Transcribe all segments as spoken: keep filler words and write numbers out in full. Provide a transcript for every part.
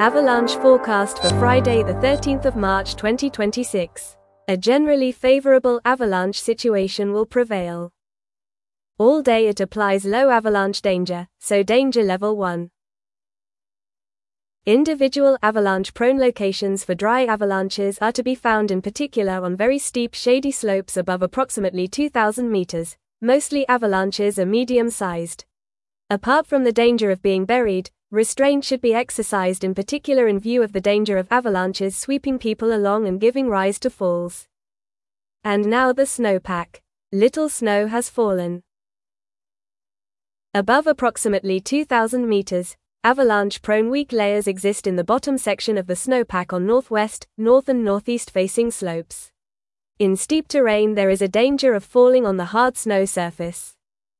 Avalanche forecast for Friday the thirteenth of March twenty twenty-six. A generally favorable avalanche situation will prevail. All day it applies low avalanche danger, so danger level one. Individual avalanche-prone locations for dry avalanches are to be found in particular on very steep shady slopes above approximately two thousand meters. Mostly avalanches are medium-sized. Apart from the danger of being buried, restraint should be exercised in particular in view of the danger of avalanches sweeping people along and giving rise to falls. And now the snowpack. Little snow has fallen. Above approximately two thousand meters, avalanche-prone weak layers exist in the bottom section of the snowpack on northwest, north and northeast facing slopes. In steep terrain there is a danger of falling on the hard snow surface.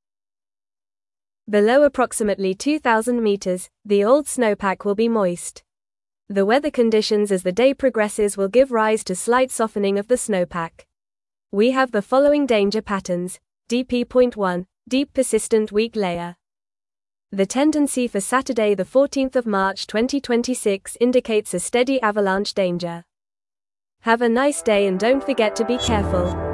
Below approximately two thousand meters, the old snowpack will be moist. The weather conditions as the day progresses will give rise to slight softening of the snowpack. We have the following danger patterns. D P point one, deep persistent weak layer. The tendency for Saturday the fourteenth of March twenty twenty-six indicates a steady avalanche danger. Have a nice day and don't forget to be careful.